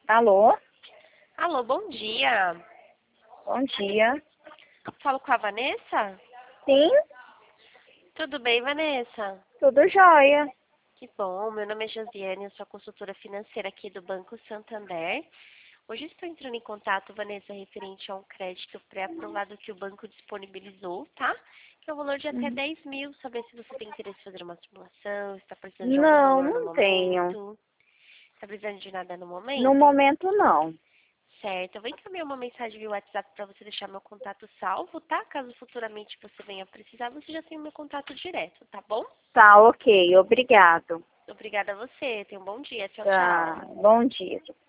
Alô? Alô, bom dia. Bom dia. Falo com a Vanessa? Sim, Tudo bem, Vanessa? tudo jóia. Que bom, meu nome é Josiane, eu sou a consultora financeira aqui do Banco Santander. Hoje estou entrando em contato, Vanessa, referente a um crédito pré-aprovado que o banco disponibilizou, tá? Que é o valor de até 10 mil, saber se você tem interesse em fazer uma simulação, está precisando de algum Não, valor no não tenho. momento. Está precisando de nada no No momento? momento, não. Certo, eu vou encaminhar uma mensagem via WhatsApp para você deixar meu contato salvo, tá? Caso futuramente você venha precisar, você já tem o meu contato direto, tá bom? Tá, ok. Obrigado. Obrigada a você, tenha um bom dia, tchau, Tá. tchau. Bom dia.